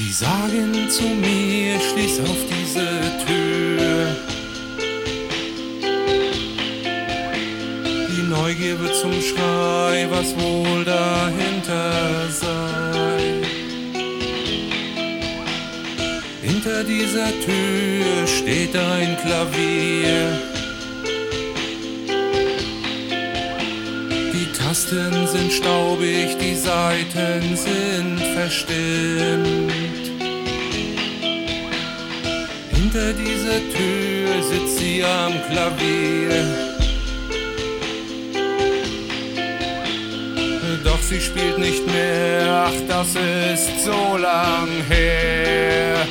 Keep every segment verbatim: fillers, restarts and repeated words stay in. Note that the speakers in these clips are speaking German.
Sie sagen zu mir, schließ auf diese Tür. Die Neugier wird zum Schrei, was wohl dahinter sei. Hinter dieser Tür steht ein Klavier. Die Tasten sind staubig, die Saiten sind verstimmt. Hinter dieser Tür sitzt sie am Klavier. Doch sie spielt nicht mehr, ach, das ist so lang her.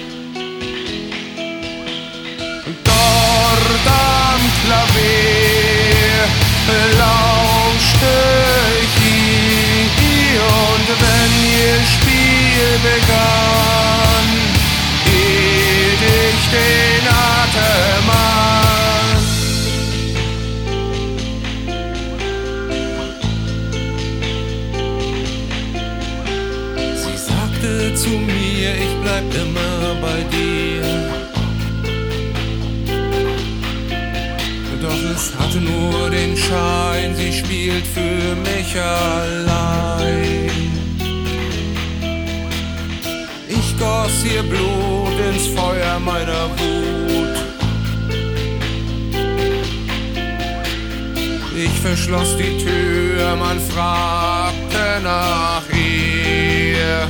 Dort am Klavier lauschte ich ihr, und wenn ihr Spiel begann, hielt ich den Atem an. Sie sagte zu mir, ich bleib immer bei dir. Doch es hatte nur den Schein, sie spielt für mich allein. Ich goss ihr Blut ins Feuer meiner Wut. Ich verschloss die Tür, man fragte nach ihr.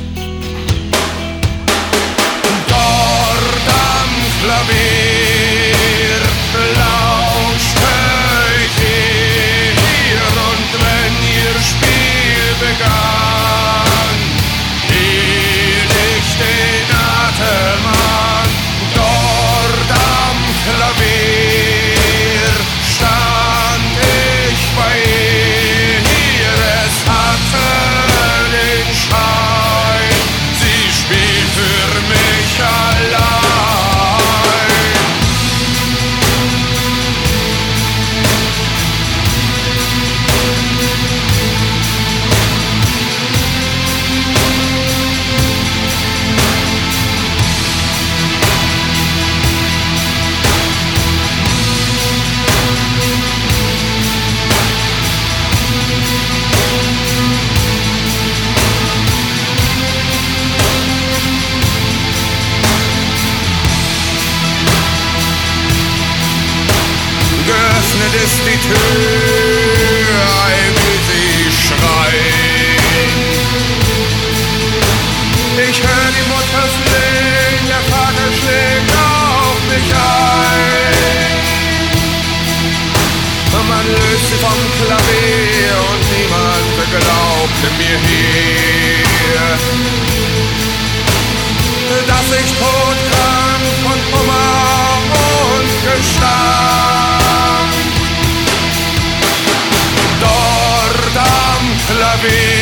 Dort am Klavier lauschte ich ihr, und wenn ihr Spiel begann, hielt ich den Atem an. Dort am Klavier stand ich bei ihr, es hatte den Schein, sie spielt für mich allein. Geöffnet ist die Tür, ei, wie sie schreit. Ich hör die Mutter flehen, der Vater schlägt auf mich ein. Man löst sie vom Klavier und niemand glaubte mir hier, dass ich todkrank von Kummer und Gestank dort am Klavier